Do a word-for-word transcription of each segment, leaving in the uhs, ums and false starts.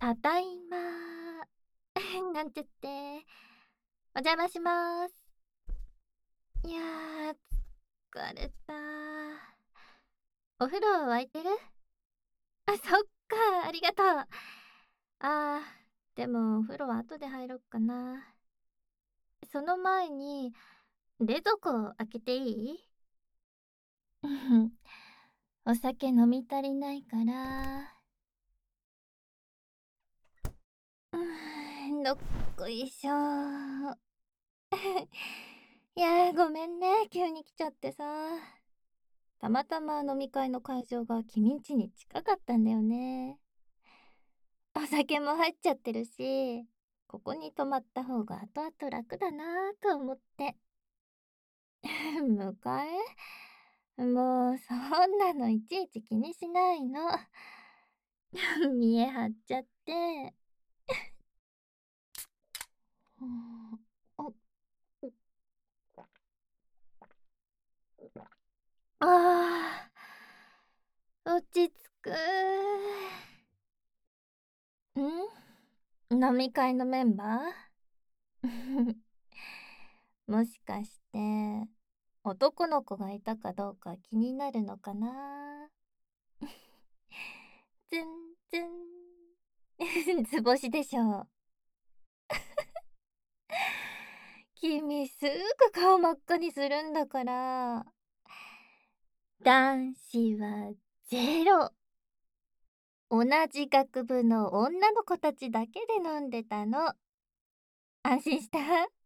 ただいま。なんちゃって。お邪魔します。いやー、疲れた。お風呂沸いてる？あ、そっか、ありがとう。あー、でもお風呂は後で入ろっかな。その前に、冷蔵庫開けていい？お酒飲み足りないから。うーん、どっこいしょ。いやー、ごめんね、急に来ちゃってさ。たまたま飲み会の会場が君ん家に近かったんだよね。お酒も入っちゃってるし、ここに泊まった方が後々楽だなぁと思って。迎えもうそんなのいちいち気にしないの。見え張っちゃって。うん、おあー、落ち着く。ん飲み会のメンバーもしかして、男の子がいたかどうか気になるのかな。全然図星でしょ。君すぐ顔真っ赤にするんだから。男子はゼロ。同じ学部の女の子たちだけで飲んでたの。安心した？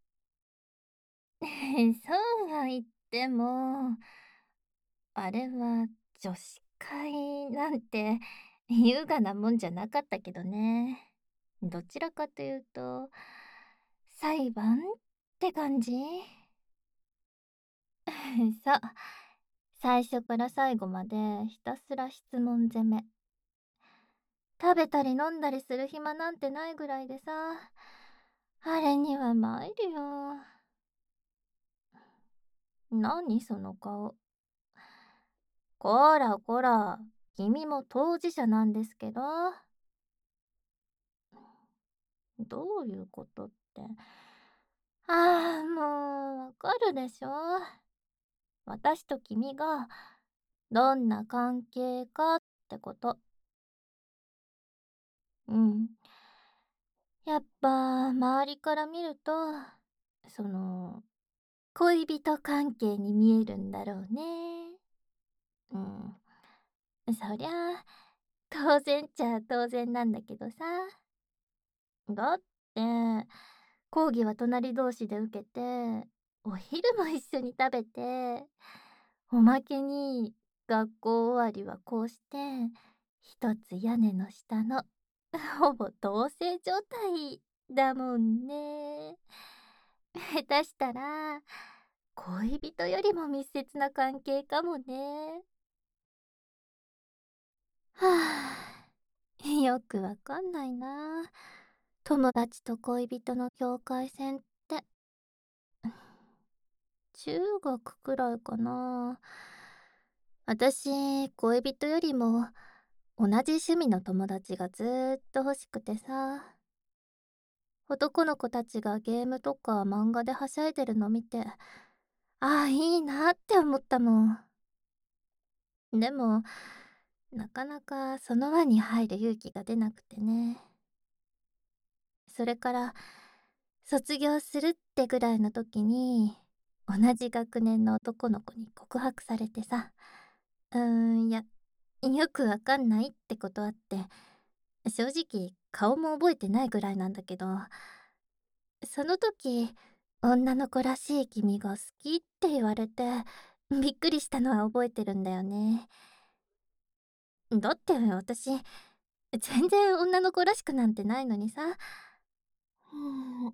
そうは言っても、あれは女子会なんて優雅なもんじゃなかったけどね。どちらかというと、裁判って感じ。そう。最初から最後までひたすら質問攻め。食べたり飲んだりする暇なんてないぐらいでさ、あれには参るよ。何その顔。こらこら、君も当事者なんですけど。どういうことって。ああ、もう、わかるでしょ。私と君が、どんな関係かってこと。うん。やっぱ、周りから見ると、その、恋人関係に見えるんだろうね。うん。そりゃあ、当然っちゃ当然なんだけどさ。だって、講義は隣同士で受けて、お昼も一緒に食べて、おまけに学校終わりはこうして、一つ屋根の下の、ほぼ同棲状態だもんね。下手したら、恋人よりも密接な関係かもね。はあ、よくわかんないな。友達と恋人の境界線って。中学くらいかな。私、恋人よりも同じ趣味の友達がずーっと欲しくてさ。男の子たちがゲームとか漫画ではしゃいでるの見て、ああ、いいなって思ったもん。でも、なかなかその輪に入る勇気が出なくてね。それから、卒業するってぐらいの時に、同じ学年の男の子に告白されてさ、うーん、いや、よくわかんないってことあって、正直顔も覚えてないぐらいなんだけど、その時、女の子らしい君が好きって言われて、びっくりしたのは覚えてるんだよね。だって私、全然女の子らしくなんてないのにさ。うーん、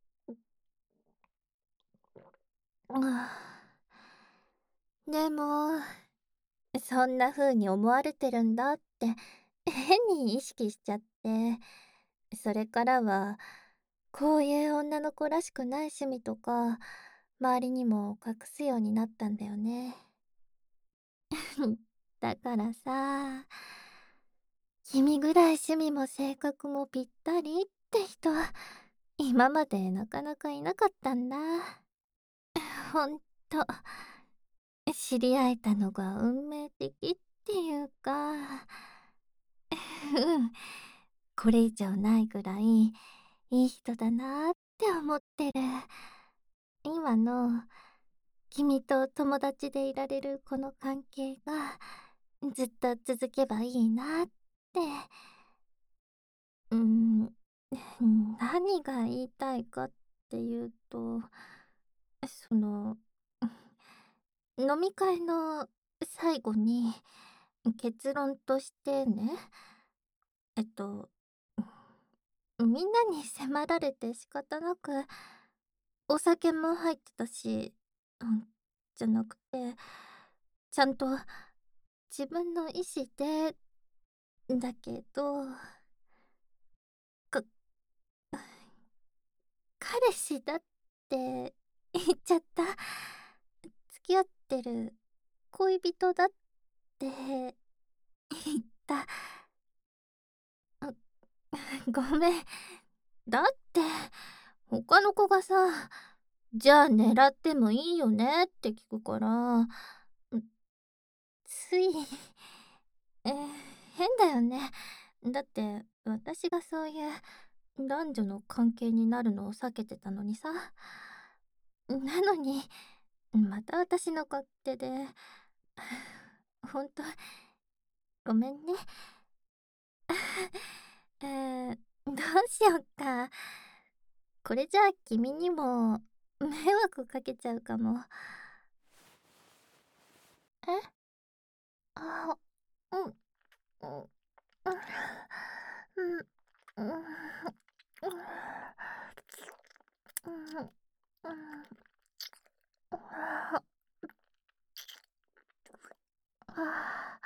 あでも、そんな風に思われてるんだって変に意識しちゃって、それからはこういう女の子らしくない趣味とか周りにも隠すようになったんだよね。だからさ、 君ぐらい趣味も性格もぴったりって人、今までなかなかいなかったんだ。ほんと、知り合えたのが運命的っていうか、うん、これ以上ないぐらいいい人だなって思ってる。今の君と友達でいられるこの関係がずっと続けばいいなって。うーん、何が言いたいかっていうと、その、飲み会の最後に結論としてね、えっと、みんなに迫られて仕方なく、お酒も入ってたし、うん、じゃなくて、ちゃんと自分の意思で、だけど、か、彼氏だって言っちゃった。付き合ってる恋人だって言った。あ、ごめん。だって、他の子がさ、じゃあ狙ってもいいよねって聞くから、つい、えー変だよね。だって、私がそういう男女の関係になるのを避けてたのにさ。なのに、また私の勝手で、ほんと、ごめんね。えー、どうしよっか。これじゃあ君にも迷惑かけちゃうかも。えあ、うん、うん、うん、うん、うん、うん、うん、あ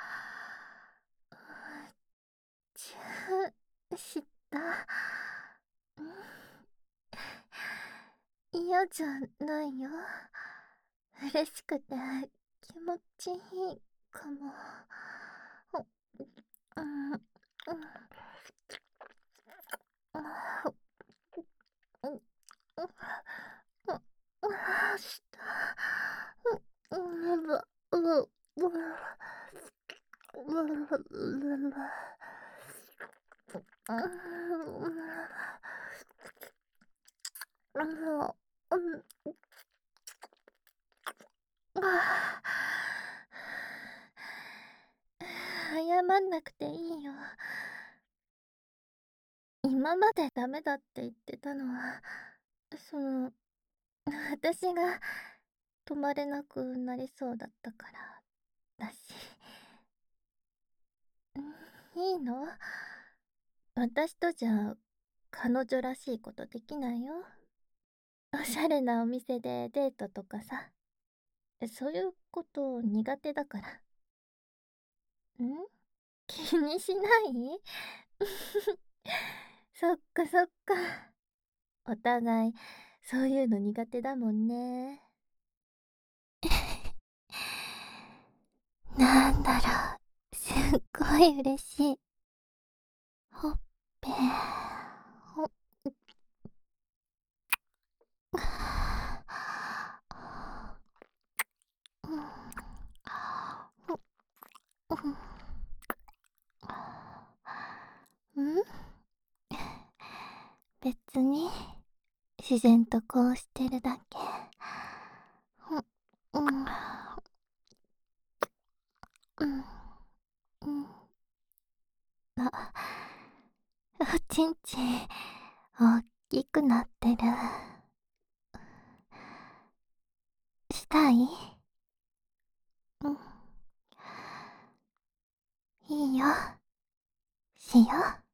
ちゅした。嫌じゃないよ。嬉しくて気持ちいいかも。うん、うん、うん、うん、うん、した。うん、う、う、う、謝んなくていいよ。今までダメだって言ってたのは、その、私が泊まれなくなりそうだったからだし。いいの？私とじゃ彼女らしいことできないよ。おしゃれなお店でデートとかさ、そういうこと苦手だから。ん？気にしない？そっかそっか。お互いそういうの苦手だもんね。なんだろう、すっごい嬉しい。ほっぺ、ほっ、うん、うん、うん、別に自然とこうしてるだけ。うん、うん、うん、うん。あ、おちんちん、おっきくなってる。したい？うん、いいよ。しよう。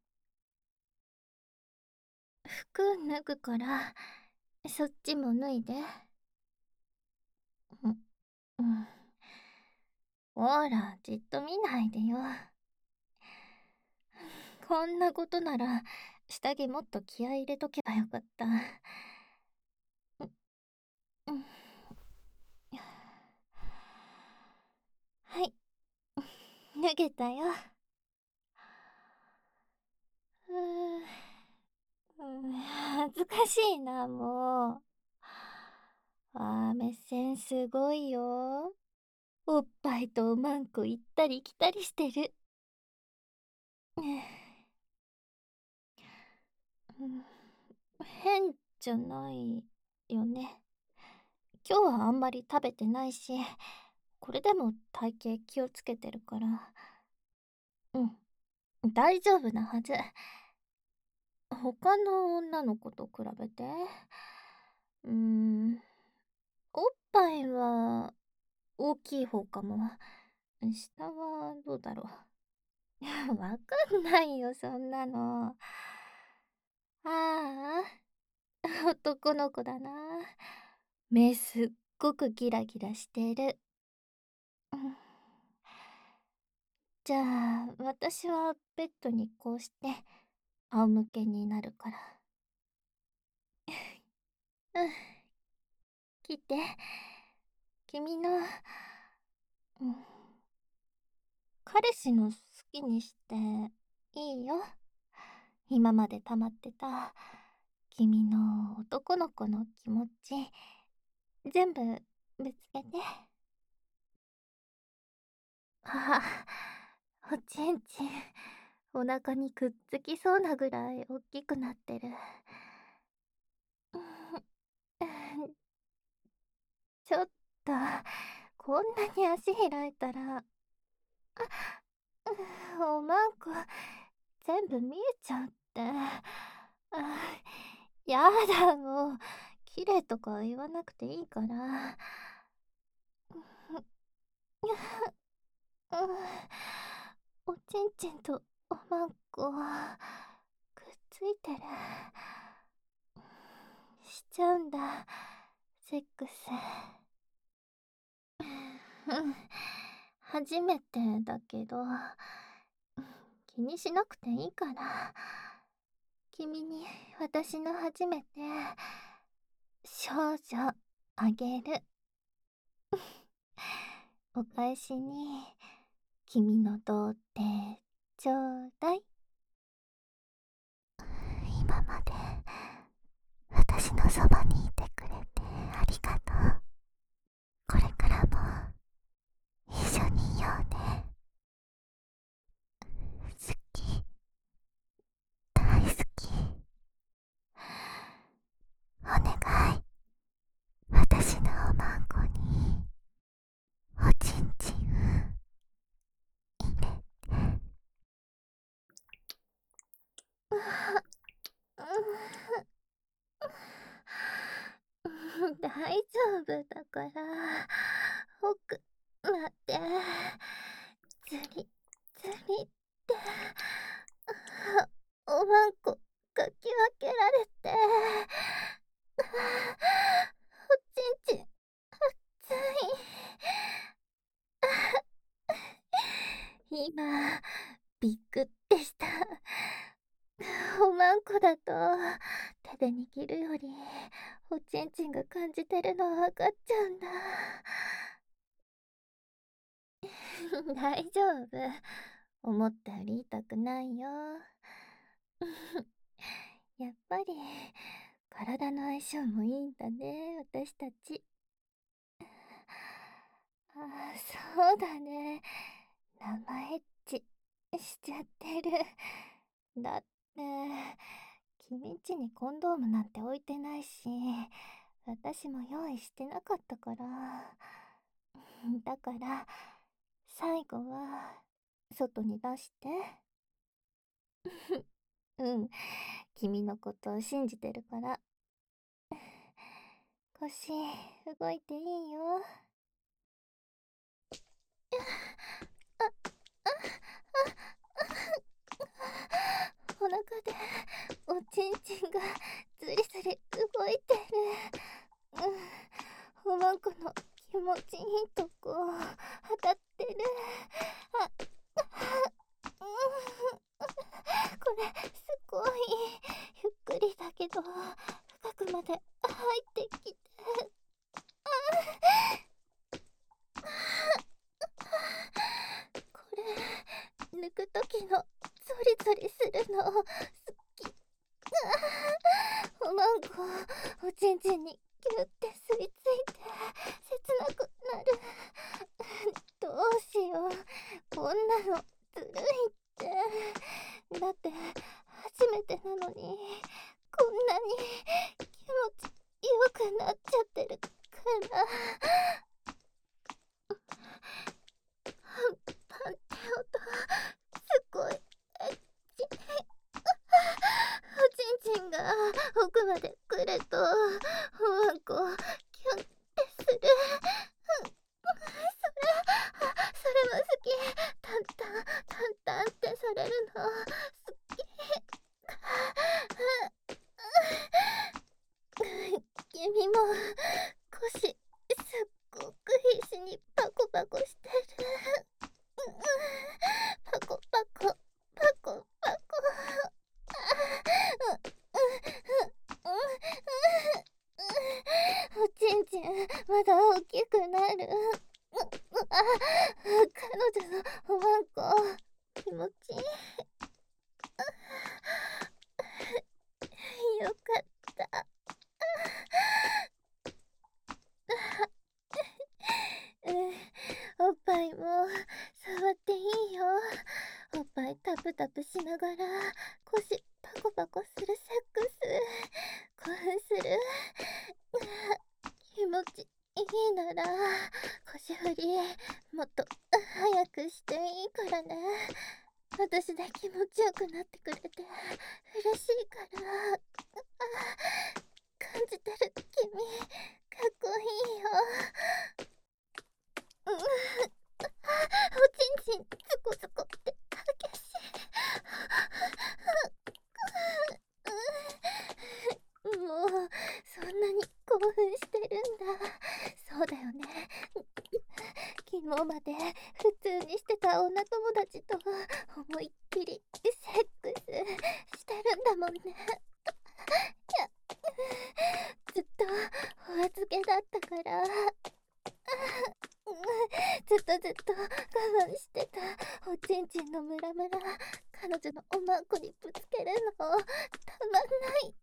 服脱ぐから、そっちも脱いで。うん、うん。ほら、じっと見ないでよ。こんなことなら、下着もっと気合い入れとけばよかった。うん、はい、脱げたよ。 うーん、うーん、恥ずかしいな、もう。あー、目線すごいよ。おっぱいとおまんこ行ったり来たりしてる。うん、変じゃないよね。今日はあんまり食べてないし、これでも体型気をつけてるから。うん、大丈夫なはず。他の女の子と比べて、うーん、おっぱいは大きい方かも。下はどうだろう。わかんないよ、そんなの。ああ、男の子だな。目すっごくギラギラしてる。うん、じゃあ、私はベッドにこうして仰向けになるから。うん、来て。君の、うん、彼氏の好きにしていいよ。今まで溜まってた君の男の子の気持ち、全部ぶつけて。あ、おちんちん、お腹にくっつきそうなぐらい大きくなってる。ちょっと、こんなに足開いたら、おまんこ、全部見えちゃうって。あ、やだ、もう。綺麗とか言わなくていいから。おちんちんとおまんこ、くっついてる。しちゃうんだ、セックス。うん、初めてだけど、気にしなくていいから。君に私の初めて少女あげる。お返しに君の童貞ちょうだい。今まで私のそばにいてくれてありがとう。これからも一緒にいようね。好き、大好き。お願い、私のおまんこにおちんちん入れて。大丈夫だから。奥、待って。つり、つりって。おまんこ、かき分けられて。おちんちん、熱い。今、びっくってした。おまんこだと、手で握るより、おちんちんが感じてるの分かっちゃうんだ。大丈夫。思ったより痛くないよ。やっぱり、体の相性もいいんだね、私たち。ああ、そうだね。生エッチしちゃってる。だって、君んちにコンドームなんて置いてないし、私も用意してなかったから。だから、最後は、外に出して。うん、君のことを信じてるから。腰、動いていいよ。お腹でおちんちんがずりずり動いてる。うん、おまんこの気持ちいいとこ当たってる。あ、うん、これすごいゆっくりだけど深くまで入ってきて。これ抜く時のゾリゾリするのすちんちんにギュって吸い付いて切なくなる。どうしよう、こんなのずるいって。だって初めてなのにこんなに気持ちよくなっちゃってるから。パンって音すごいエッチ。おちんちんが奥まで来るとおわんこキュンってする。それそれも好き。タンタンタンタンってされるの好き。君も腰すっごく必死にパコパコしてる。パコパコパコパコ。おちんちんまだ大きくなる。彼女のおまんこ気持ちいい。よかった。おっぱいも触っていいよ。おっぱいタプタプしながら腰パコパコするセックス興奮する。気持ちいいなら腰振りもっと早くしていいからね。私で気持ちよくなってくれて嬉しいから。感じてる君かっこいいよ。うん、おちんちんズコズコって激しい。もうそんなに興奮してるんだ。そうだよね。昨日まで普通にしてた女友達と思いっきりセックスしてるんだもんね。いや、ずっとお預けだったからずっとずっと我慢してたおちんちんのムラムラ彼女のおまんこにぶつけるのたまんないよね。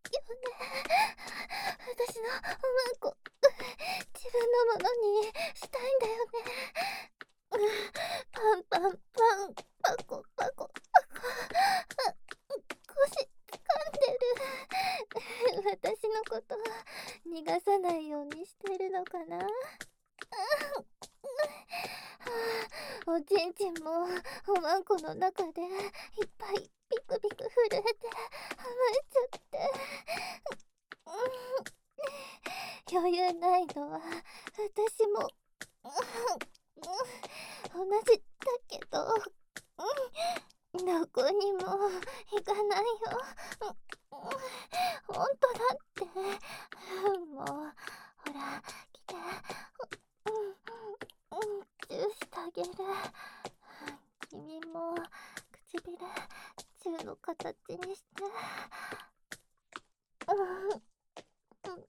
私のおまんこ自分のものにしたいんだよね。パンパンパンパコパコパコ。腰掴んでる。私のこと逃がさないようにしてるのかな。おちんちんもおまんこの中でいっぱいビクビク震えて甘えちゃって、うん、余裕ないのは私も、うん、同じだけど、うん、どこにも行かないよ、うん、ほんとだって、もうほら来て、うんうん、チューしてあげる。君も唇チューの形にして、うんうんうん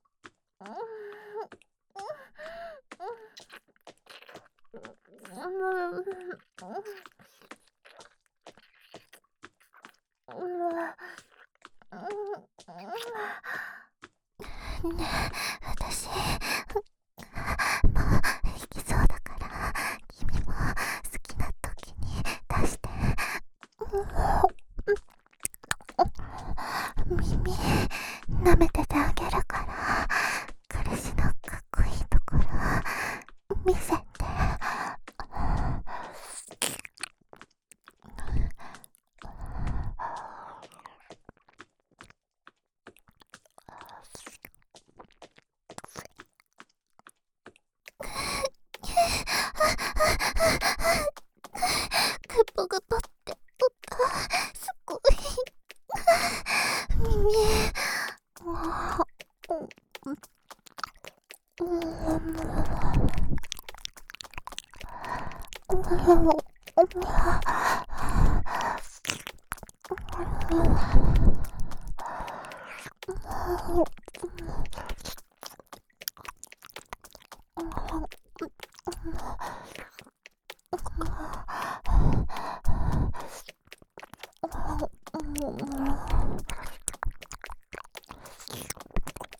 ねえ、私もう行きそうだから君も好きな時に出して。耳舐めててあげるから、彼氏のかっこいいところ見せて。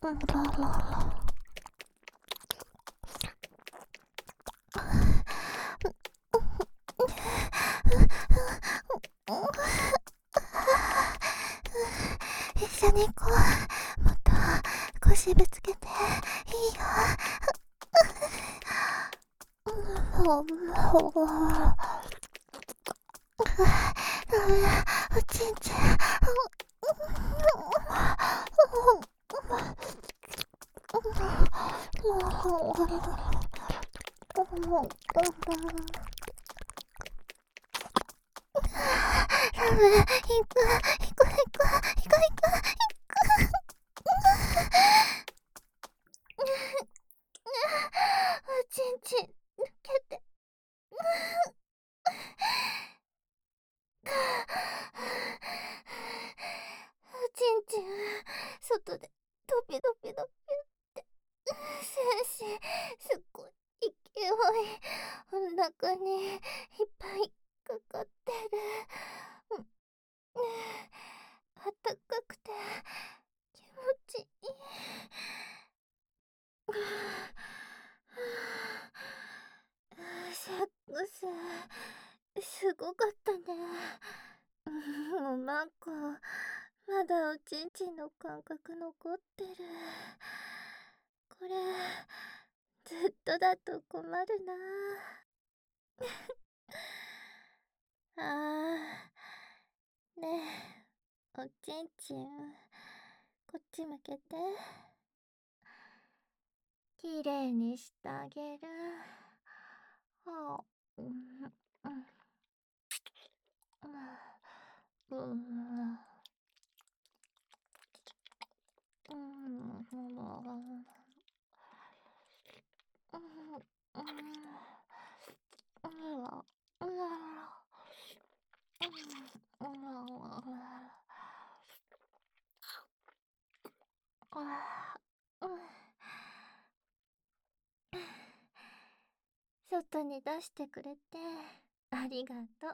一緒に行こう。もっと腰ぶつけていいよ。おちんちん。ラブ、行く、行く、行く、行く、行く、行く。おちんちん抜けて。おちんちん外でドピドピドピって精子すっごい勢いお腹にいっぱいかかってる。うん、あったかくて気持ちいい。セックスすごかったね。もうマコまだおちんちんの感覚残ってる。これずっとだと困るな。あーねえ、おちんちんこっち向けて。きれいにしてあげる。はあ、うんうんうんうんうん外に出してくれてありがとう。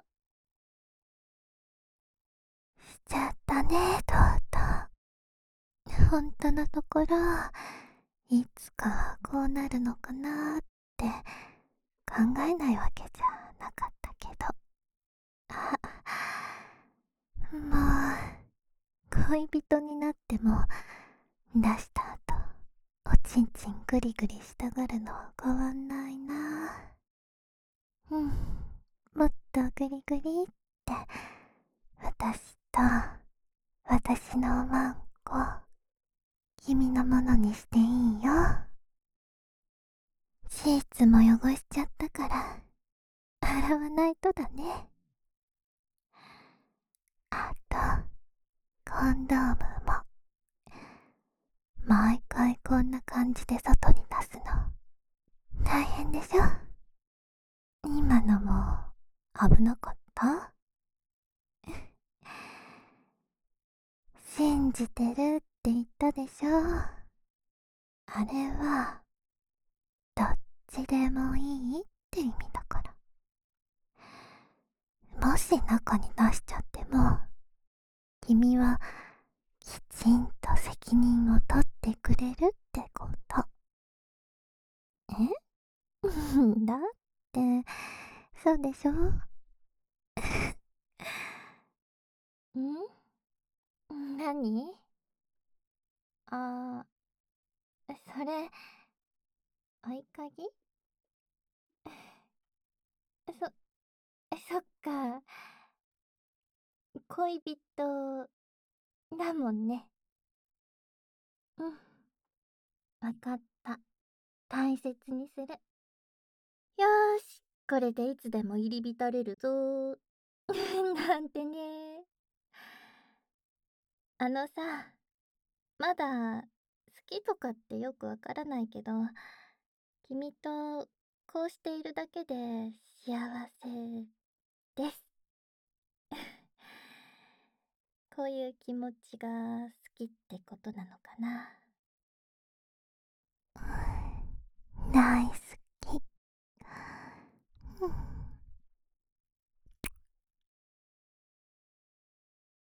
しちゃったね、とうとう。本当のところいつかこうなるのかなって考えないわけじゃなかったけど、あ、もう恋人になっても出した後おちんちんグリグリしたがるのは変わんないな。うん、もっとグリグリって私と私のワンコ君のものにしていいよ。シーツも汚しちゃったから洗わないとだね。あとコンドームも毎回こんな感じで外に出すの大変でしょ。今のも危なかった？信じてるって言ったでしょ。あれはどっちでもいいって意味だから。もし中に出しちゃっても君はきちんと責任を取ってくれるってこと。えだってそうでしょ。ん何？あー、それ合鍵？そそっか、恋人だもんね。うん、わかった。大切にする。よーし、これでいつでも入り浸れるぞなんてね。あのさ、まだ好きとかってよくわからないけど、君とこうしているだけで幸せです。こういう気持ちが好きってことなのかな。大好